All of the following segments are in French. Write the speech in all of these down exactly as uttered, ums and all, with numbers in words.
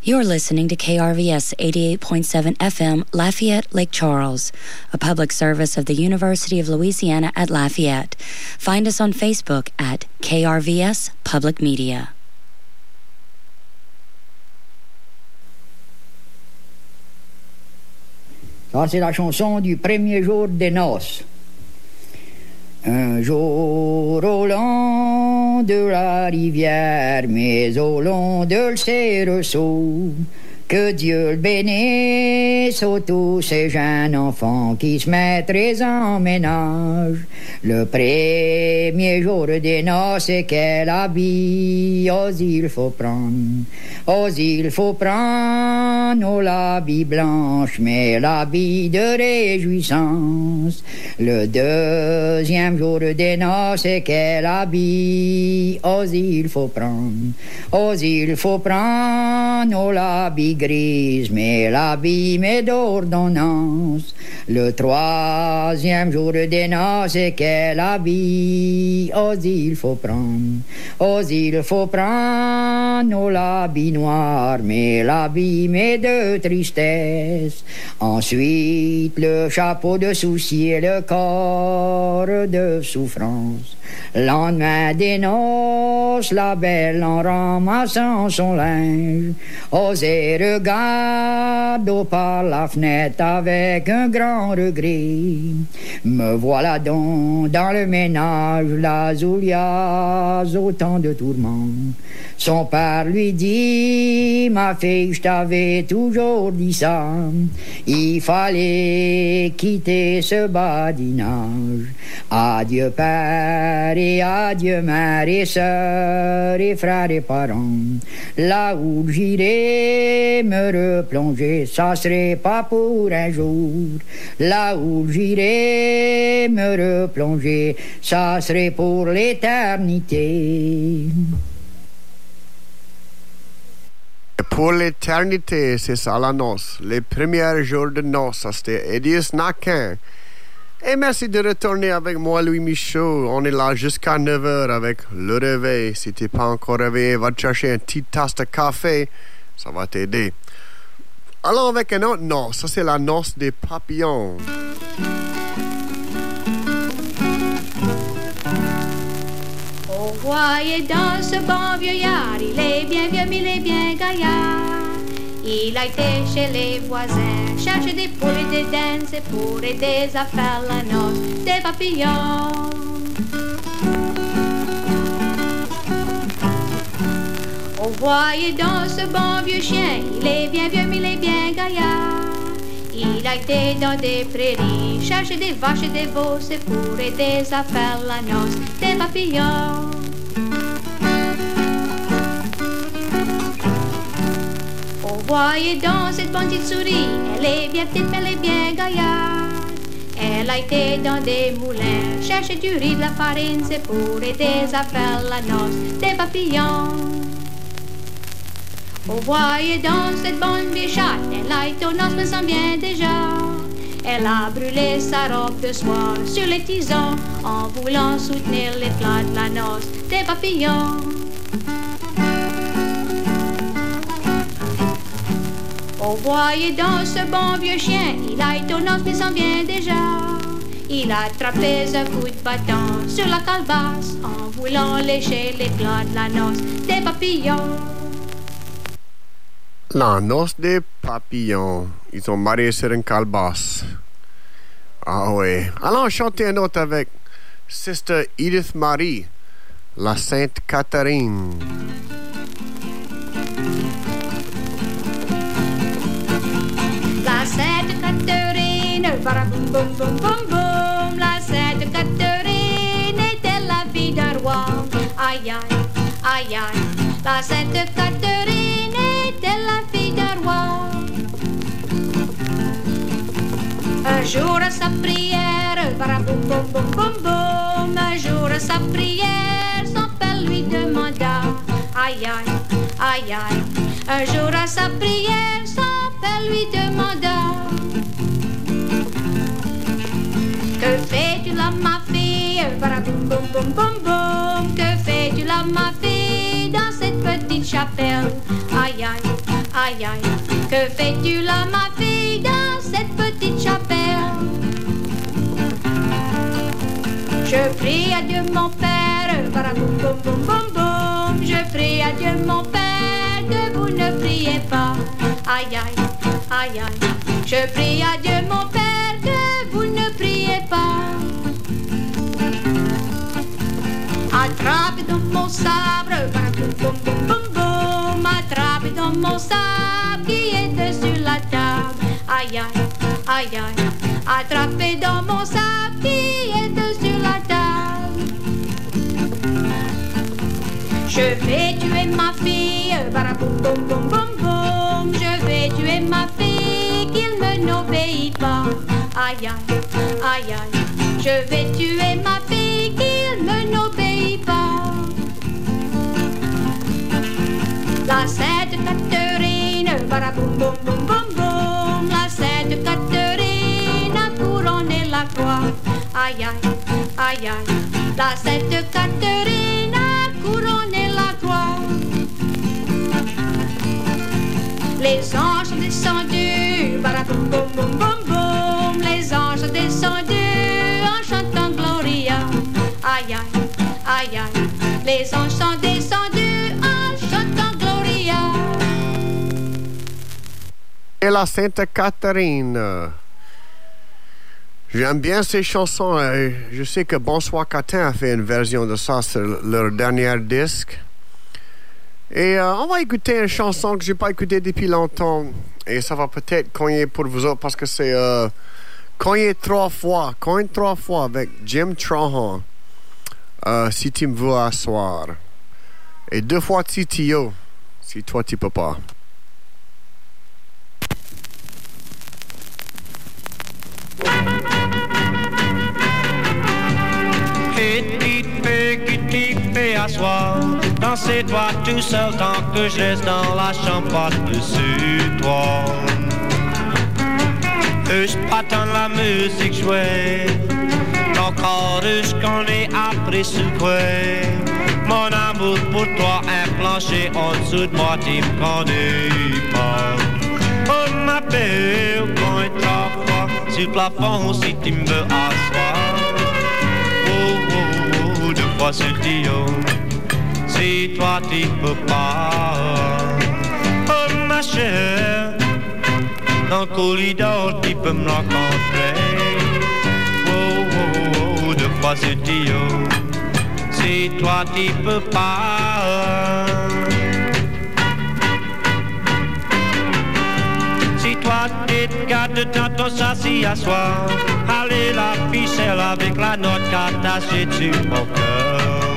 You're listening to K R V S eighty-eight point seven F M, Lafayette, Lake Charles, a public service of the University of Louisiana at Lafayette. Find us on Facebook at K R V S Public Media. Ça, c'est la chanson du premier jour des noces. Un jour au long de la rivière, mais au long de ses ressauts, que Dieu le bénisse aux tous ces jeunes enfants qui se mettraient en ménage. Le premier jour des noces, c'est quel habit, oh, il faut prendre. Oh, il faut prendre, oh, l'habit blanche, mais l'habit de réjouissance. Le deuxième jour des noces, c'est quel habit, oh, il faut prendre. Oh, il faut prendre, oh, l'habit grise, mais l'habit met d'ordonnance. Le troisième jour des noces, c'est quel habit, oh, il faut prendre. Oh, il faut prendre, oh, l'habit noir, mais l'habit met de tristesse. Ensuite, le chapeau de souci et le corps de souffrance. Lendemain des noces, la belle en ramassant son linge, osait regarde au par la fenêtre avec un grand regret. Me voilà donc dans le ménage, là où il y a autant de tourments. Son père lui dit, ma fille, je t'avais toujours dit ça, il fallait quitter ce badinage. Adieu père et adieu mère et sœurs et frères et parents. Là où j'irai me replonger, ça serait pas pour un jour. Là où j'irai me replonger, ça serait pour l'éternité. Pour l'éternité, c'est ça la noce. Les premiers jours de noces, ça c'était Edius Naquin. Et merci de retourner avec moi, Louis Michaud. On est là jusqu'à neuf heures avec le réveil. Si t'es pas encore réveillé, va te chercher une petite tasse de café. Ça va t'aider. Allons avec un autre noce. Ça, c'est la noce des papillons. Oh, voyez dans ce bon vieillard, il est bien vieux, mais il est bien gaillard. Il a été chez les voisins, chercher des poules et des dents, c'est pour aider à faire la noce des papillons. Oh, voyez dans ce bon vieux chien, il est bien vieux, mais il est bien gaillard. Il a été dans des prairies, chercher des vaches et des veaux, c'est pour aider à faire la noce des papillons. Oh, voyez dans cette petite souris, elle est bien petite mais elle est bien gaillarde. Elle a été dans des moulins, chercher du riz, de la farine, c'est pour aider à faire la noce des papillons. Oh, voyez dans cette bonne bichette, elle a été aux noces mais s'en vient déjà. Elle a brûlé sa robe de soie sur les tisons en voulant soutenir les plats de la noce des papillons. Oh, voyez dans ce bon vieux chien, il a été aux noces mais s'en vient déjà. Il a attrapé un coup de bâton sur la calebasse en voulant lécher l'éclat de la noce des papillons. La noce des papillons. Ils sont mariés sur une calebasse. Ah oui. Allons chanter un autre avec Sister Edith Marie, la Sainte Catherine. La Sainte Catherine, boum boum boum boum boum. La Sainte Catherine était la fille d'un roi. Aïe aïe, aïe aïe. La Sainte Catherine était la fille d'un roi. Un jour à sa prière, boum boum boum boum boum. Un jour à sa prière, son père lui demanda. Aïe aïe, aïe aïe. Un jour à sa prière, son père lui demanda. Que fais-tu là ma fille, boum boum boum boum boum. Que fais-tu là ma fille dans cette petite chapelle? Aïe aïe, aïe aïe. Que fais-tu là ma fille dans cette petite chapelle? Je prie à Dieu mon père, baraboum boum boum boum boum. Je prie à Dieu mon père que vous ne priez pas. Aïe aïe, aïe aïe. Je prie à Dieu mon père que vous ne priez pas. Attrape dans mon sabre, baraboum boum boum boum boum. Attrape dans mon sabre qui est dessus la table. Aïe aïe, aïe aïe. Attrapez dans mon sabre qui est dessus la table. Je vais tuer ma fille, baraboum boum boum boum boum. Je vais tuer ma fille qu'il me n'obéit pas. Aïe aïe, aïe aïe. Je vais tuer ma fille qu'il me n'obéit pas. La Sainte Catherine, baraboum boum boum boum boum. La Sainte Catherine a couronné la croix. Aïe aïe, aïe aïe. La Sainte Catherine a couronné la croix. Les anges sont descendus, baraboum boum boum boum boum. Les anges sont descendus en chantant Gloria. Aïe aïe, aïe aïe. Les anges sont descendus en chantant Gloria. Et la Sainte Catherine. J'aime bien ces chansons. Je sais que Bonsoir Catin a fait une version de ça sur leur dernier disque. Et euh, on va écouter une chanson que j'ai pas écoutée depuis longtemps. Et ça va peut-être cogner pour vous autres parce que c'est euh, cogner trois fois. Cogner trois fois avec Jim Trahan. Euh, si tu me veux asseoir. Et deux fois T T O. Si toi tu peux pas. Asseoir, dansez-toi tout seul tant que je reste dans la chambre par-dessus toi. Je patine la musique jouée, encore je connais après ce coué. Mon amour pour toi, un plancher en dessous de moi, tu me connais pas. On m'appelle quand il travaille sur le plafond si tu me veux asseoir. Oh, oh, oh, deux fois sur le tuyau. Si toi tu peux pas, oh ma chère, dans le corridor tu peux me rencontrer. Oh, oh, oh, deux fois ce tuyau. Si toi tu peux pas, si toi tu te gardes dans ton châssis à soir, allez la ficelle avec la note attachée sur mon cœur.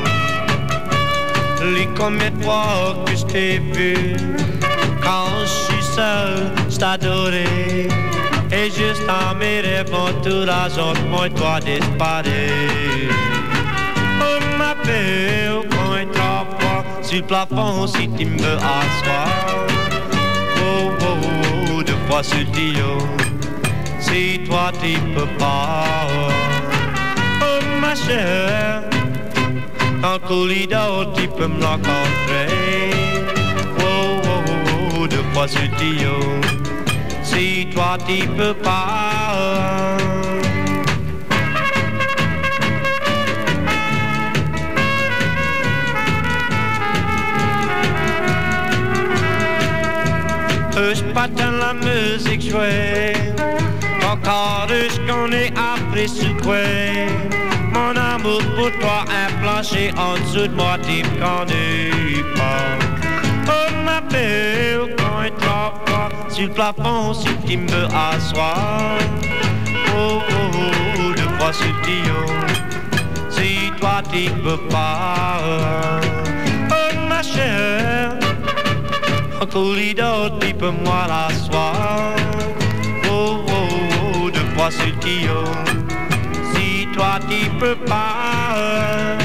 Les combien de fois que je t'ai vu, quand je suis seul, je t'adorais. Et juste en mes rêves, mon tour d'argent, moi toi disparaît. On m'appelle quand il travaille sur le plafond si tu me veux asseoir. Oh, oh, oh, deux fois sur le tuyau, si toi tu peux pas. Oh ma chère, dans le corridor, tu peux me rencontrer. Oh, oh, oh, deux fois sur le tuyau, si toi tu peux pas. Je patine la musique jouée, encore je connais après ce coué. Mon amour pour toi, un plancher en dessous de moi, tu me connais pas. On m'appelle quand il travaille sur le plafond si tu me veux asseoir. Oh, oh, oh, deux fois sur le tuyau, si toi tu peux pas. Oh ma chère, en corridor tu peux moi l'asseoir. Oh, oh, oh, deux fois sur le tuyau, toi tu peux pas.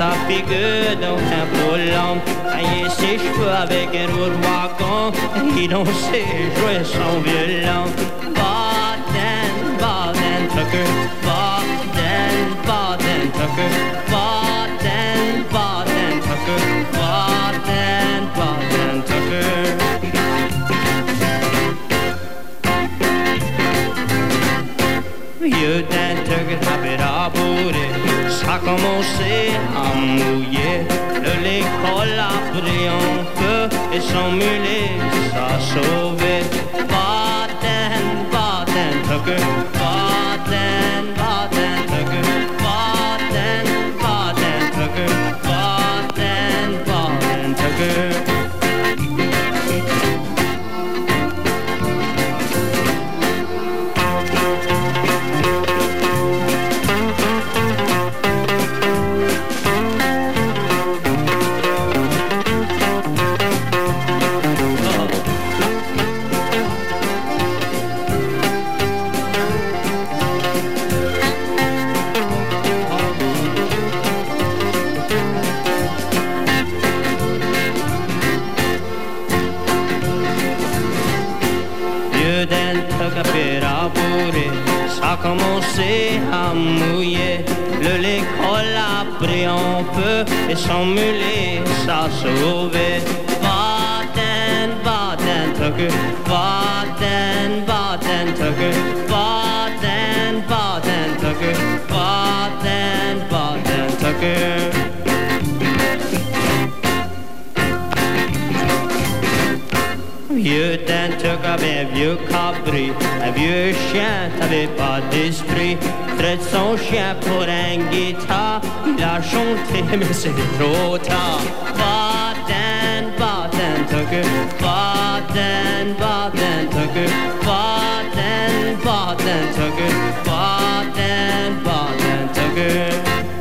sa figure dans un volant, tailler ses cheveux avec un roue de wagon, et danser, jouer son violon. Baden, Baden, Tucker, Baden, Baden, Tucker, Baden, Baden, Tucker, Baden, Baden, Tucker. Vieux d'un Tucker avait rabouré, ça a commencé à mouiller. De l'école a pris en feu et son mulet s'est sauvé. Baden, Baden, Tucker, Baden, Baden, Tucker, Baden, Baden, Tucker, Baden, Baden, Tucker. Ça a commencé à mouiller, le l'école a pris en feu et son mulet s'est sauvé. Baden, Baden, Tucker, Baden, Baden, Tucker, Baden, Baden, Tucker, Baden, Baden, Tucker. Vieux d'un Tucker avait un vieux cabri, un vieux chien, t'avais pas d'esprit. Traite son chien pour un guitare, il a chanté mais c'est trop tard. Baden, Baden, Tucker, Baden, Baden, Tucker, Baden, Baden, Tucker, Baden, Baden, Tucker.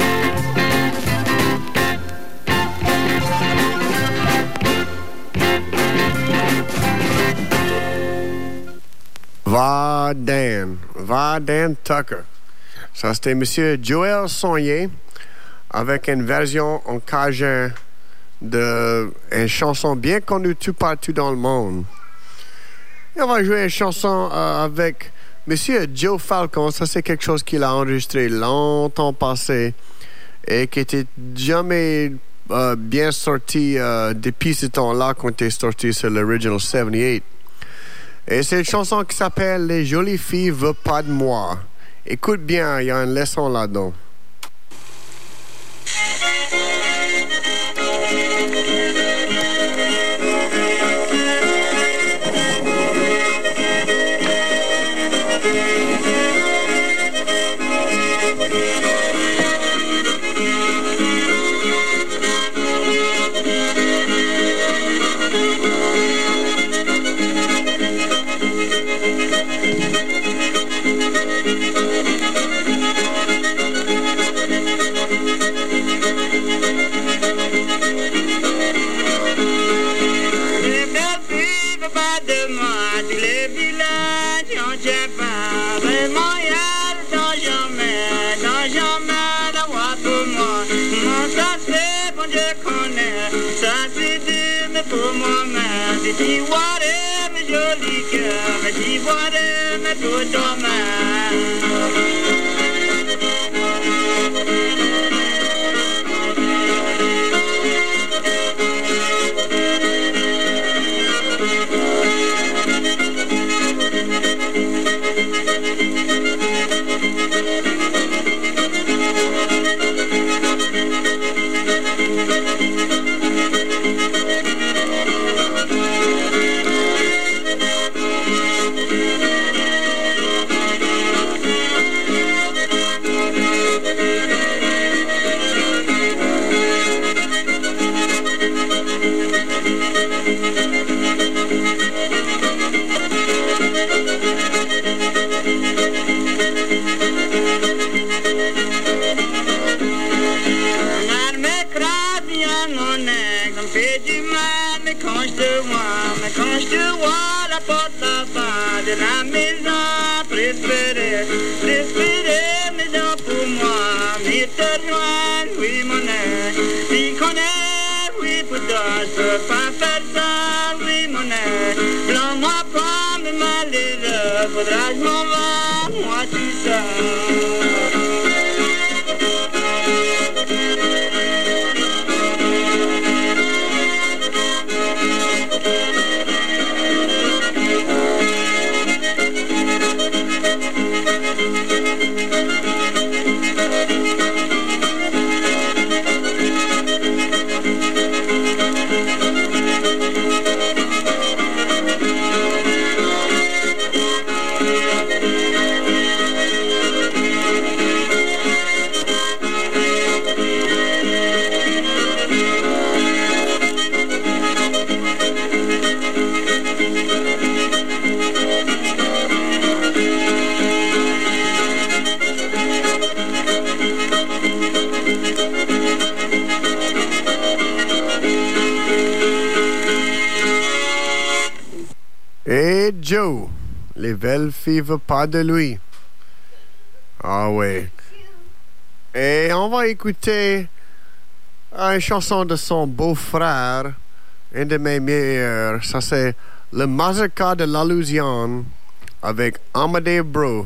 Baden, Baden Tucker. Ça, c'était Monsieur Joël Saunier avec une version en cajun de une chanson bien connue tout partout dans le monde. Et on va jouer une chanson euh, avec Monsieur Joe Falcon. Ça, c'est quelque chose qu'il a enregistré longtemps passé et qui était jamais euh, bien sorti euh, depuis ce temps-là quand il est sorti sur l'original soixante-dix-huit. Et c'est une chanson qui s'appelle « Les jolies filles veulent pas de moi ». Écoute bien, il y a une leçon là-dedans. Pour moi-même, si tu vois mes jolis cœurs, mais tu vois mes beaux domaines. De la maison préférée, préférée maison pour moi, mais te rejoindre, oui mon air, je peux pas faire ça, oui mon air. Blanc moi pas mes malheureux, faudra que je m'en va, moi tout seul. Et Joe, les belles filles veulent pas de lui. Ah ouais. Et on va écouter une chanson de son beau-frère, une de mes meilleures. Ça c'est le Mazurka de la Louisiane avec Amadeo Bro.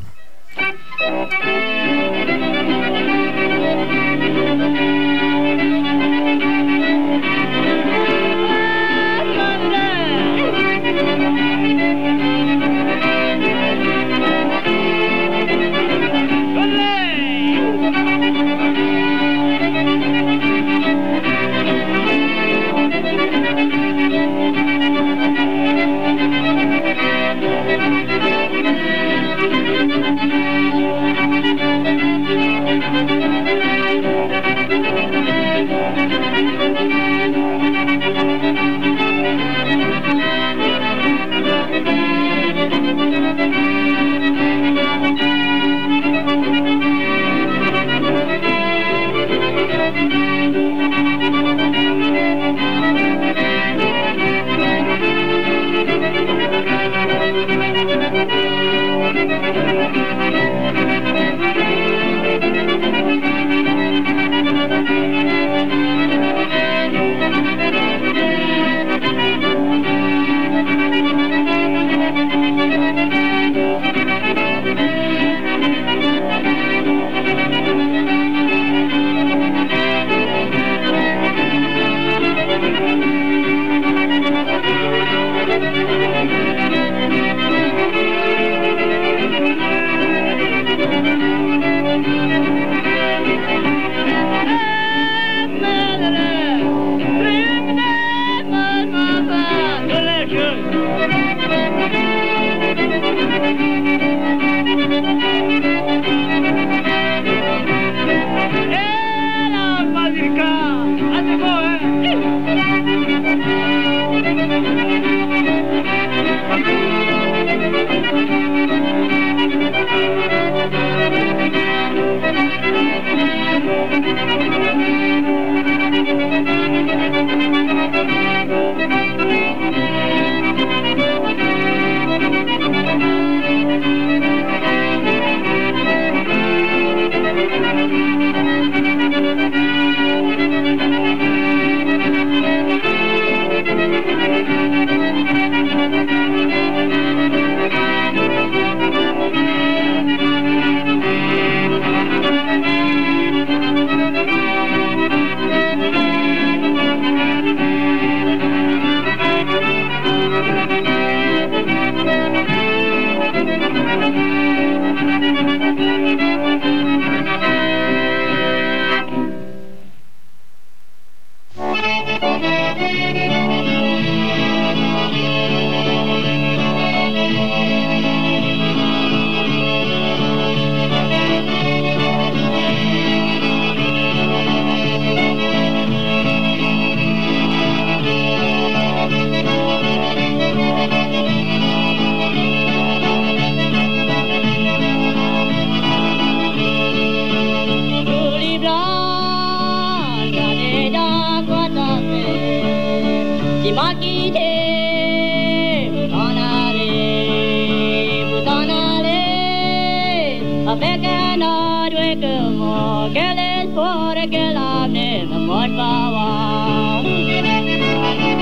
avec un autre que moi, quel espoir et quel avenir me porte pas voir.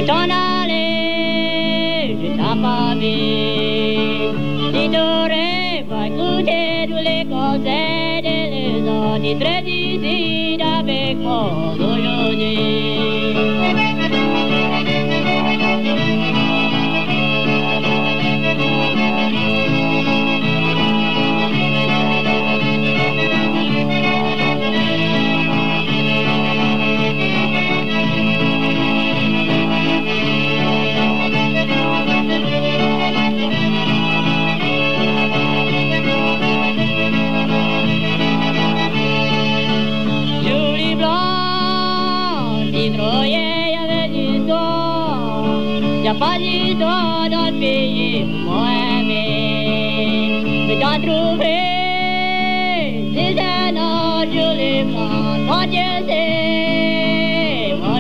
t'en aller, je t'en pas vu. Si t'aurais pas écouté tous les conseils de les autres, tu serais ici avec moi aujourd'hui. Y'a pas d'histoire dans le pays pour moi aimer. Mais t'as trouvé des anneaux sur les plans. Quand Dieu sait, moi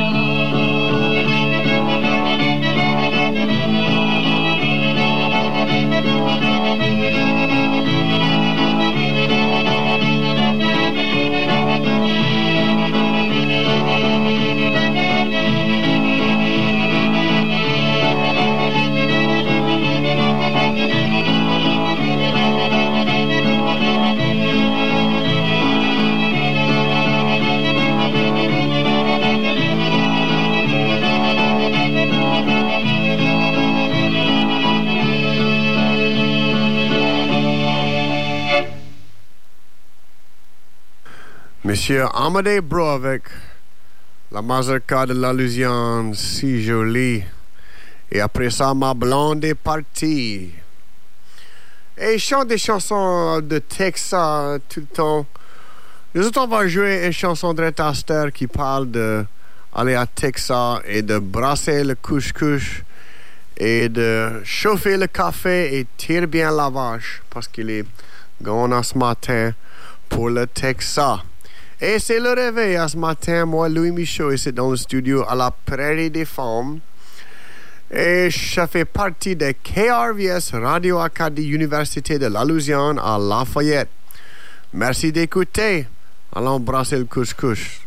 Monsieur Amadé Bro avec la mazurka de la Louisiane, si jolie. Et après ça, ma blonde est partie. Et je chante des chansons de Texas tout le temps. Nous autres, on va jouer une chanson de Red Aster qui parle de aller à Texas et de brasser le couche-couche et de chauffer le café et tirer bien la vache parce qu'il est gone ce matin pour le Texas. Et c'est le réveil à ce matin, moi, Louis Michaud, ici dans le studio à la Prairie des Femmes. Et je fais partie de K R V S Radio Acadie Université de la Louisiane à Lafayette. Merci d'écouter. Allons brasser le couche-couche.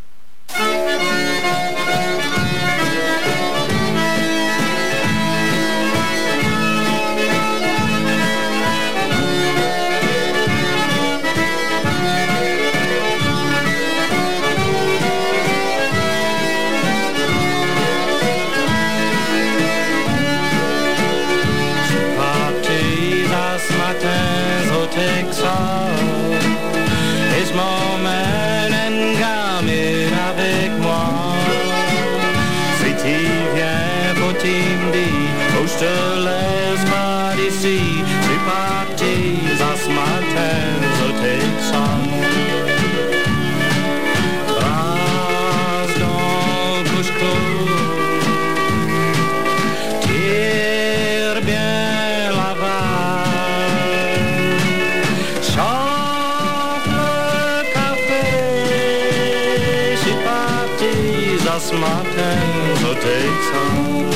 Je te laisse pas d'ici, c'est parti à ce matin au Texas. Brasse dans couche-couche, tire bien la vache, chauffe le café, c'est parti à ce matin au Texas.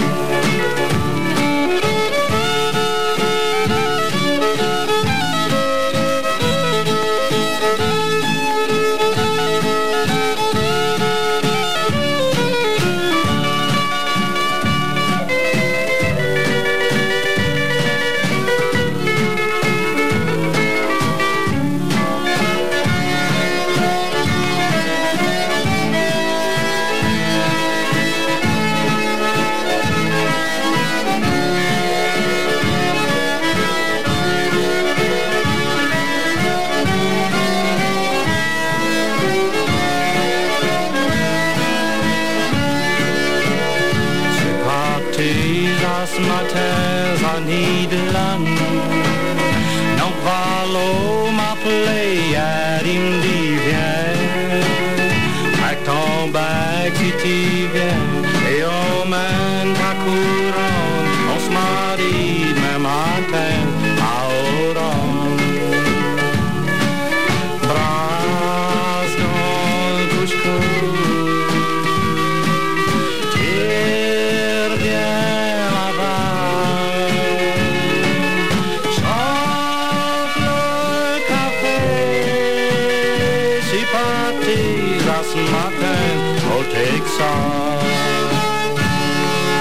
Non valo m'appeler à une divine. Pack ton bac si tu viens et on mène ta couronne. On se marie demain matin à Oran. Brasse dans le couche-couche, tire bien la vache. Ce matin au Texas.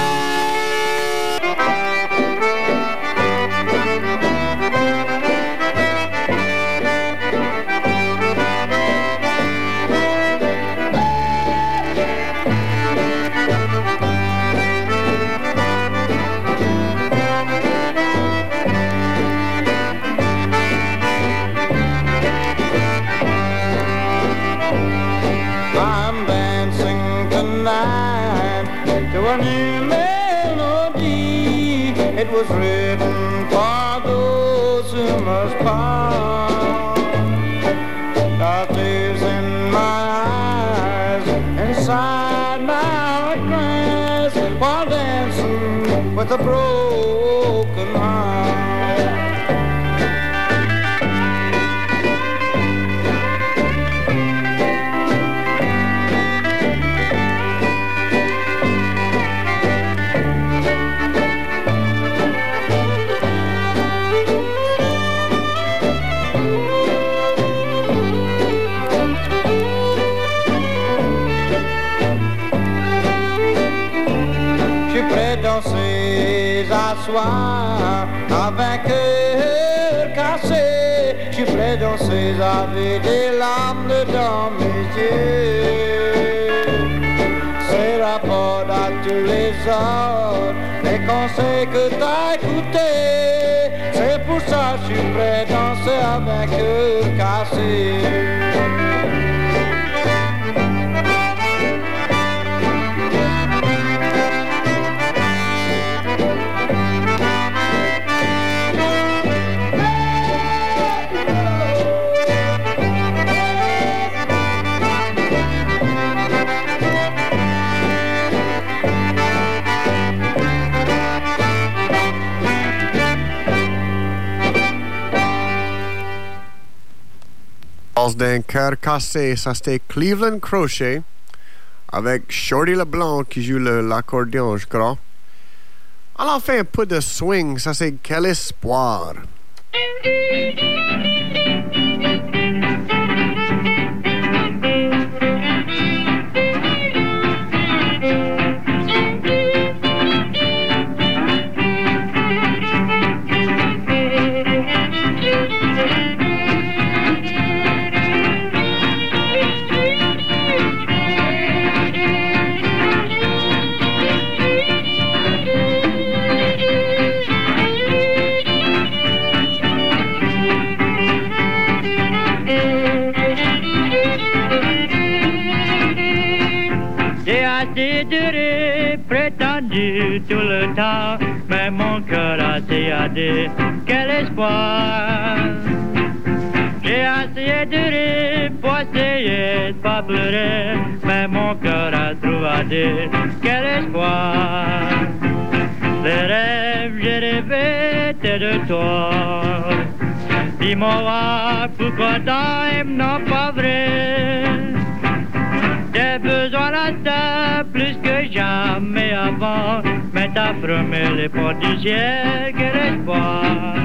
was written for those who must part. That lives in my eyes, inside my heart cries, while dancing with a broken heart. S'asseoir avec cœur cassé, je suis prêt à danser avec des larmes dans mes yeux. C'est rapport à tous les autres, les conseils que t'as écoutés, c'est pour ça que je suis prêt à danser avec cœur cassé. D'un cœur cassé, ça c'était Cleveland Crochet avec Shorty Leblanc qui joue le, l'accordéon, je crois. Alors on fait un peu de swing, ça c'est Quel espoir. Prétendu tout le temps, mais mon cœur a dit quel espoir. J'ai essayé de rire pour essayer de pas pleurer, mais mon cœur a trouvé quel espoir. Les rêves j'ai rêvé étaient de toi. Dis-moi pourquoi t'aimes non pas vrai. J'ai besoin de toi plus que jamais avant, mais t'as promis les portes du ciel, quel espoir.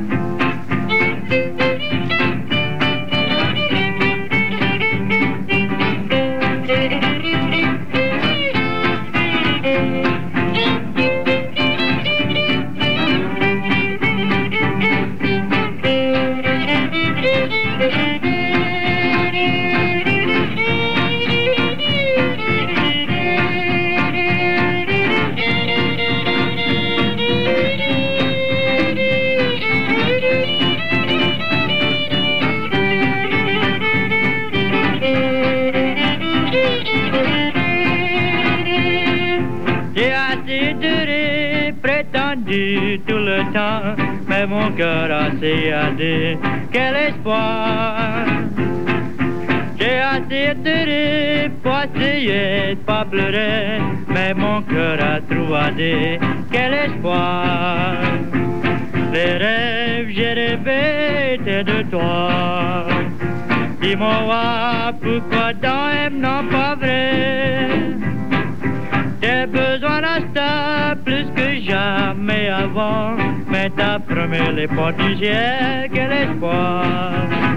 Tout le temps, mais mon cœur a essayé quel espoir. J'ai essayé de rire pour essayer de pas pleurer, mais mon cœur a trouvé quel espoir. Les rêves j'ai rêvé étaient de toi. Dis-moi pourquoi t'aimes non pas vrai. J'ai besoin de ça plus que jamais avant, mais t'as promis les portes du ciel, quel espoir.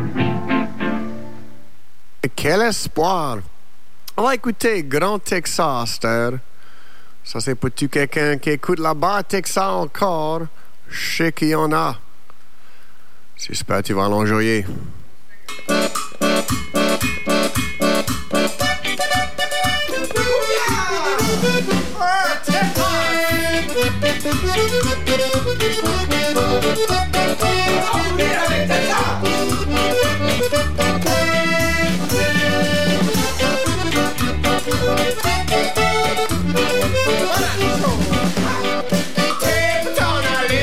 Quel espoir. On va écouter Grand Texas, terre. Ça c'est pour tout quelqu'un qui écoute là-bas, Texas encore. Je sais qu'il y en a. J'espère que tu vas l'enjoyer. Take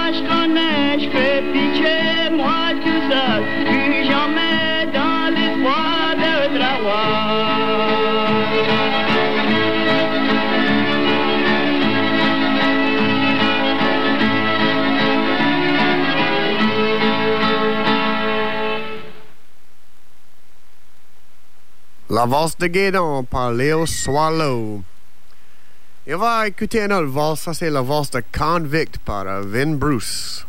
moi je connais, je fais pitcher, moi tout seul, plus jamais dans l'espoir de travail. La valse de Guédon par Léo Swallow. Et on va écouter une autre valse, ça c'est la valse de Convict par uh, Vin Bruce.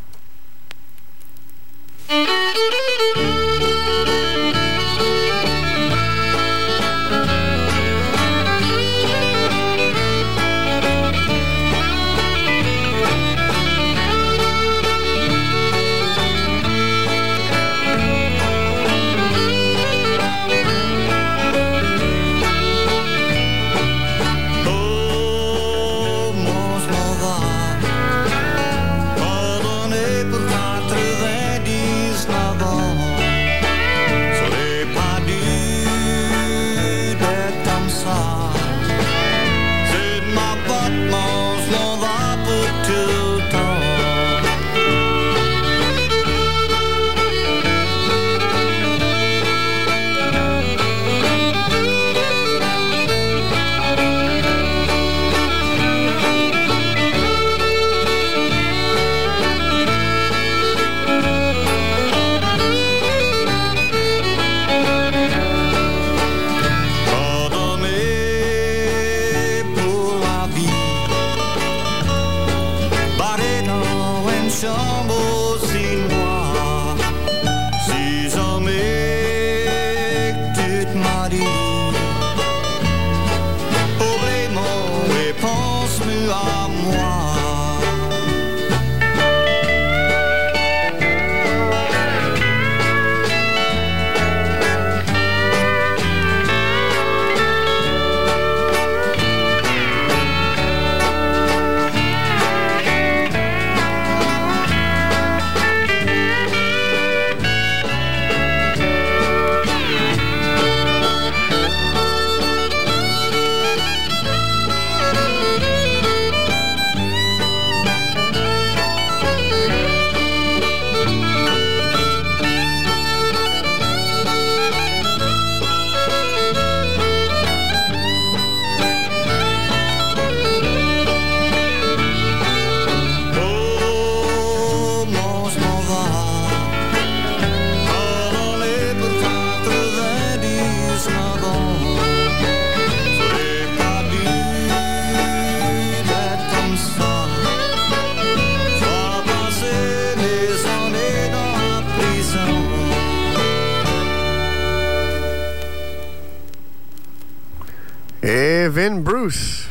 Vin Bruce.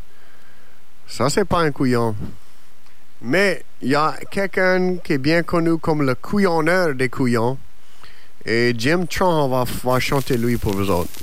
Ça, c'est pas un couillon. Mais il y a quelqu'un qui est bien connu comme le couillonneur des couillons. Et Jim Tron va, va chanter lui pour vous autres.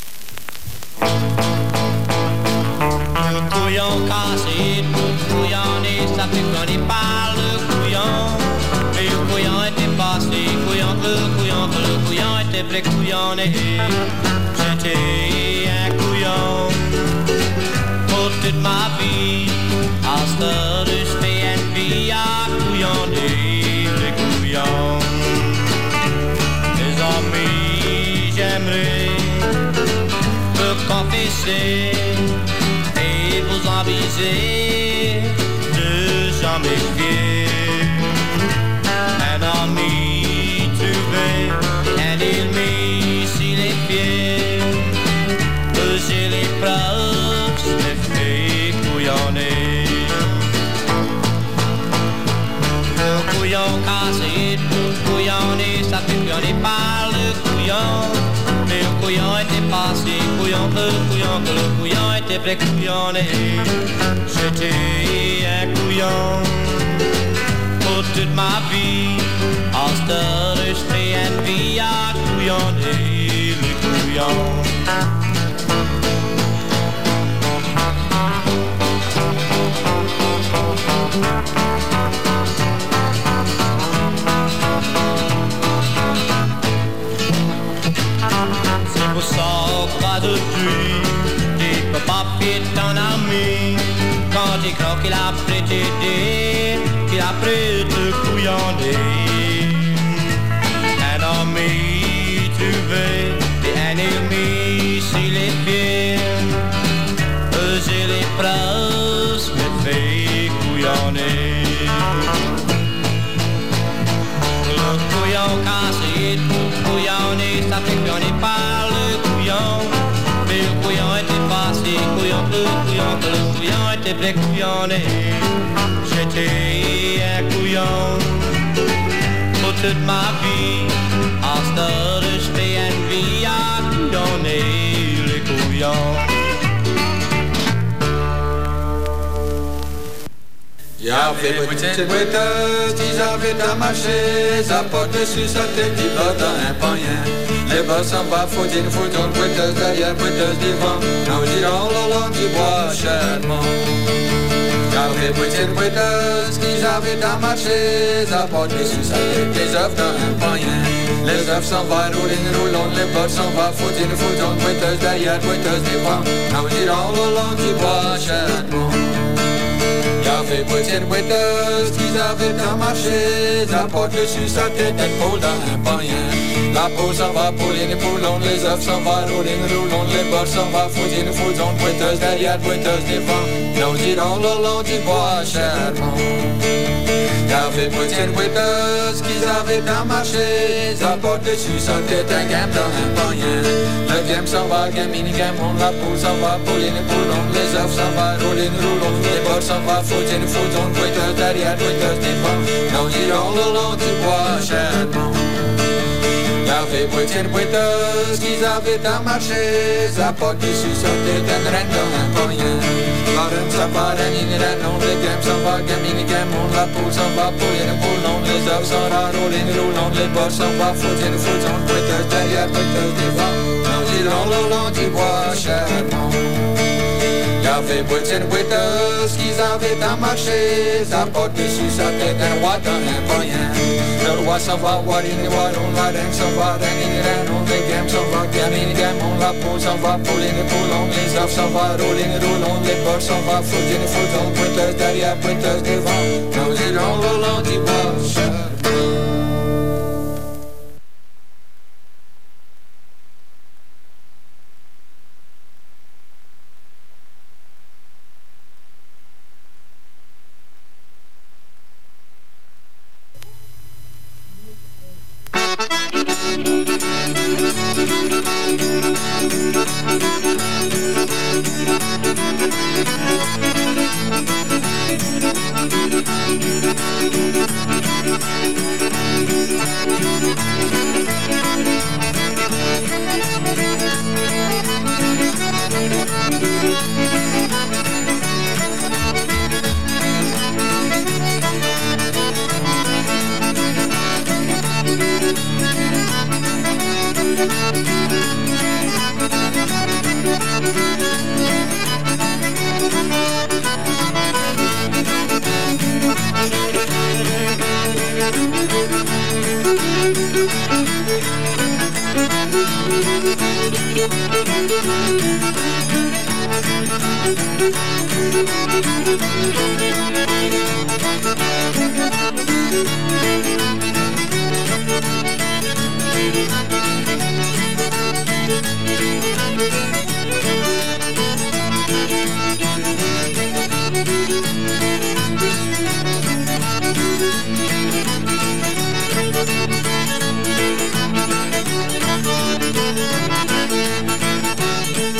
Le couillon cassé, le couillonné, ça fait qu'on y parle de couillon. Mais le couillon était passé, couillon que le couillon que le couillon était vrai couillonné. J'étais un couillon pour toute ma vie. À ce stade, je fais une vie à couillonner, les couillons. Mes amis, j'aimerais me confesser et vous aviser de jamais fier. Un ami trouvé, un ennemi s'il est fier. Que j'ai les preuves, je me fais couillonner. Le couillon cassé, le couillonné, ça fait couillonner par le couillon. Mais le couillon était passé, couillon que le couillon, que le couillon était vrai couillonné. J'étais un couillon pour toute ma vie. À cette heure, je fais une vie à couillonner les couillons. C'est pour ça pas de pluie, tu peux pas fier ton ami. Quand il croit qu'il a prêté, qu'il après te couillonner. Un ami trouvé, des ennemis si les pieds, j'ai les phrases me fait couillonner. Le couillon cassé, tout couillonner, ça fait qu'on est pas le couillon. Mais le couillon était passé, couillon, le couillon, que le couillon était prêt couillonner. J'étais un couillon pour toute ma vie. À ce stade, je fais une vie à couillonner les couillons. Y'avait une petite boiteuse, ils avaient à marcher, ça portait sur sa tête, il va dans un païen. Les bas s'en va, faut une photo de boiteuse derrière, boiteuse devant, nous irons le long du bois chèrement. Y'avait une petite boiteuse, ils avaient à marcher, ça portait sur sa tête, des œufs dans un païen. Les œufs s'en va, roulant, roulant, les bas s'en va, faut une photo de boiteuse derrière, boiteuse devant, nous irons le long du bois chèrement. Y'avait une boiteuse, qu'ils avaient à marcher, ça porte sur sa tête une poule dans un païen. La poule s'en va, pouline et poulon, les œufs s'en va, roulant, roulant, les bords s'en va, foutine, fouton, boiteuse derrière, boiteuse devant, nous irons le long du bois chèrement. Y'avait une boiteuse, qu'ils avaient à marcher, ça porte sur sa tête un gamme dans un païen. Le gamme s'en va, gamine, gamon, la poule s'en va, pouline et poulon, les œufs s'en va, roulant, roulant, les bords s'en va, foutine, fouton, boiteuse derrière, boiteuse devant, nous irons le long du bois chèrement. Y'avait une boiteuse, qu'ils avaient à marcher, ça porte sur sa tête un reine dans un païen. La reine s'en va, reine, reine, les gammes s'en va, gamine, gamon, la poule s'en va, pouline, poulon, les œufs s'en va, roulant, roulant, les bords s'en va, foutine, fouton, boiteuse derrière, boiteuse devant, nous irons le long du bois chèrement. Y'avait une boiteuse, qu'ils avaient à marcher, ça porte sur sa tête un roi dans un païen. Le roi s'en va, warine, waron, la reine s'en va, reine, reine, les gammes s'en va, gamine, gamon, la poule s'en va, pouline, poulon, les œufs s'en va, roulant, roulant, les bords s'en va, foutine, fouton, boiteuse derrière, boiteuse devant, nous irons le long du bois chèrement.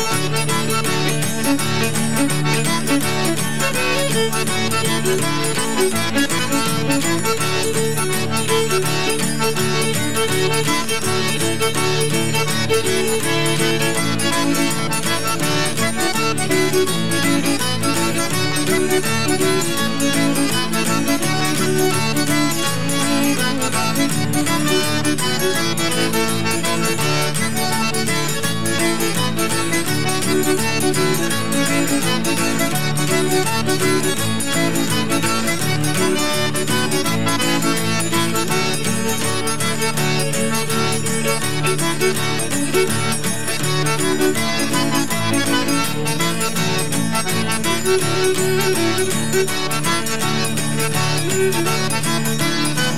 Thank you.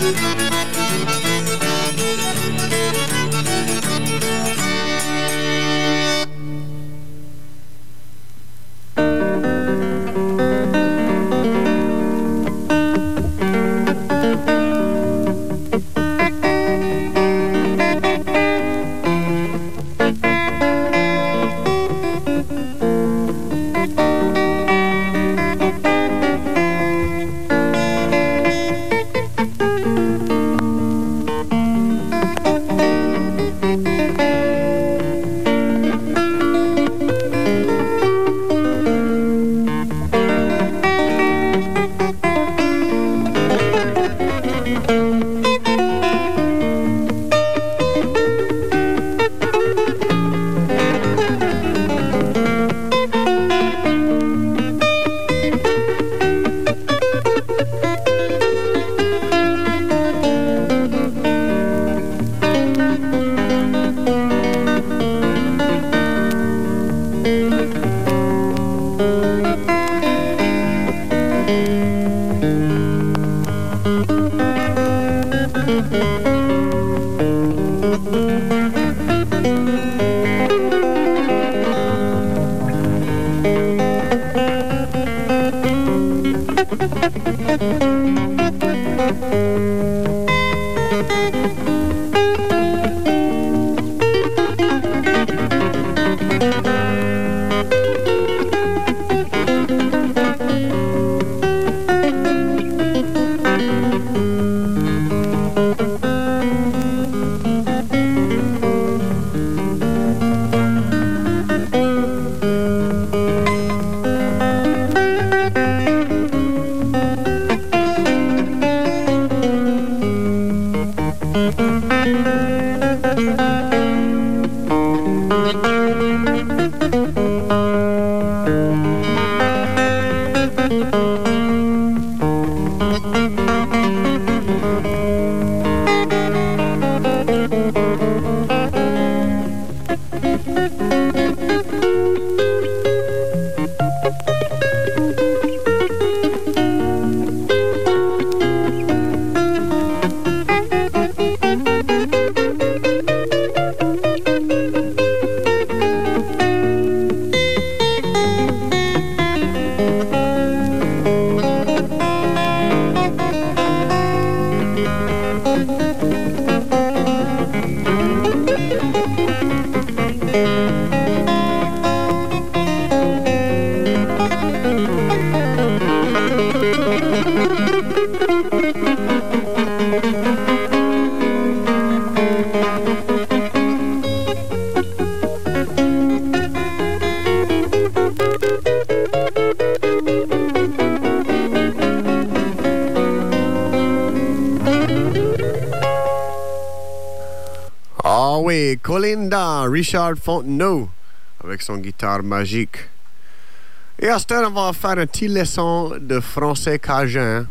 Colinda, Richard Fontenot, avec son guitare magique. Et à ce temps, on va faire un petit leçon de français cajun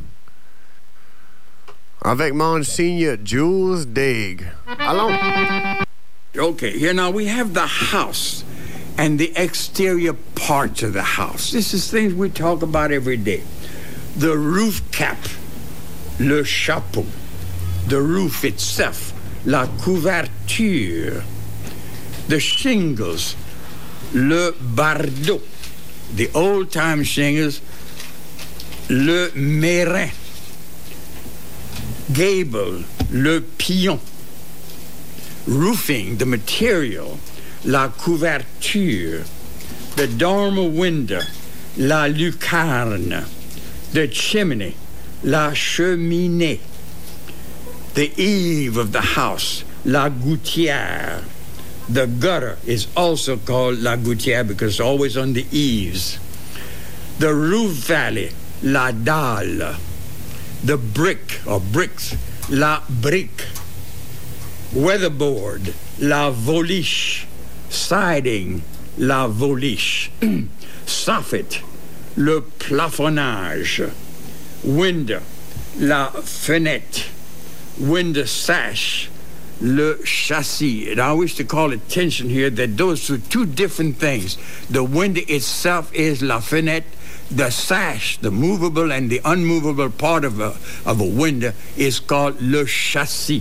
avec Monsignor Jules Daig. Allons. Okay, here now we have the house and the exterior parts of the house. This is things we talk about every day. The roof cap, le chapeau, the roof itself, la couverture, the shingles, le bardeau, the old-time shingles, le mérin, gable, le pion, roofing, the material, la couverture, the dormer window, la lucarne, the chimney, la cheminée, the eave of the house, la gouttière. The gutter is also called la gouttière because it's always on the eaves. The roof valley, la dalle. The brick or bricks, la brique. Weatherboard, la voliche. Siding, la voliche. Soffit, le plafonnage. Window, la fenêtre. Window sash, le châssis. And I wish to call attention here that those are two different things. The window itself is la fenêtre. the sash, the movable and the unmovable part of a, of a window is called le châssis.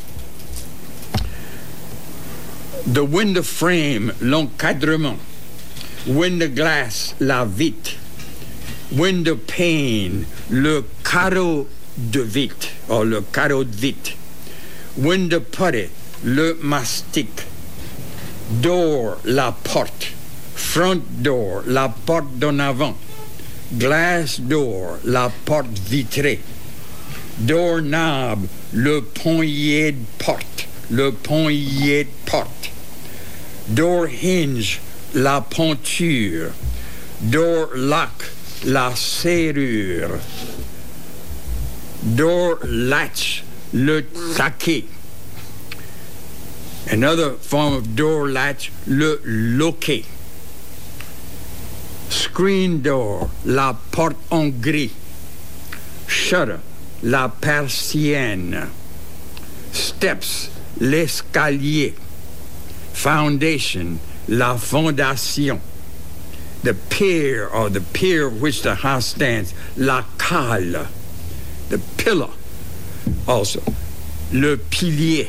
The window frame, l'encadrement. Window glass, la vitre. Window pane, le carreau de vitre, or le carreau de vitre. Window putty, le mastic. Door, la porte. Front door, la porte d'en avant. Glass door, la porte vitrée. Doorknob, le poignet de porte. Le poignet de porte. Door hinge, la ponture. Door lock, la serrure. Door latch, le taquet. Another form of door latch, le loquet. Screen door, la porte en gris. Shutter, la persienne. Steps, l'escalier. Foundation, la fondation. The pier, or the pier which the house stands, la cale. The pillar, also, le pilier.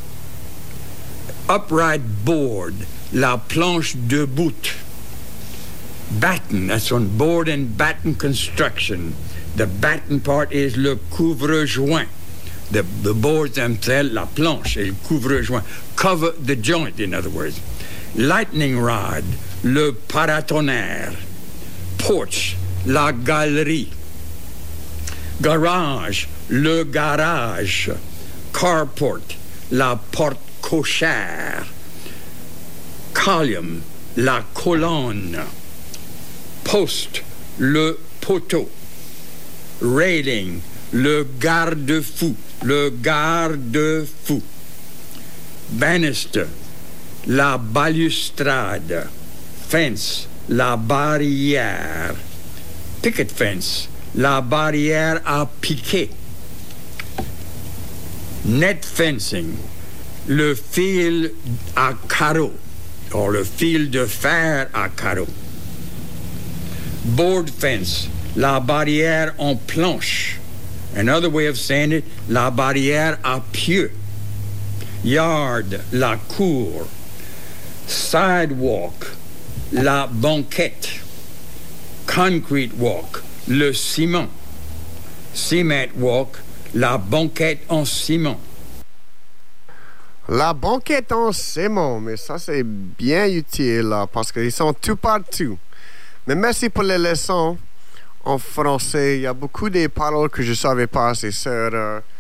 Upright board, la planche debout. Batten, that's on board and batten construction. The batten part is le couvre-joint. The, the boards themselves, la planche, et le couvre-joint. Cover the joint, in other words. Lightning rod, le paratonnerre. Porch, la galerie. Garage, le garage. Carport, la porte cochère. Column, la colonne. Post, le poteau. Railing, le garde-fou. Le garde-fou. Banister, la balustrade. Fence, la barrière. Picket fence, la barrière à piquet. Net fencing, le fil à carreaux, or le fil de fer à carreaux. Board fence, la barrière en planche. Another way of saying it, la barrière à pieux. Yard, la cour. Sidewalk, la banquette. Concrete walk, le ciment. Cement walk, la banquette en ciment. La banquette en ciment, mais ça c'est bien utile là, parce qu'ils sont tout partout. Mais merci pour les leçons en français. Il y a beaucoup de paroles que je ne savais pas, c'est sur euh,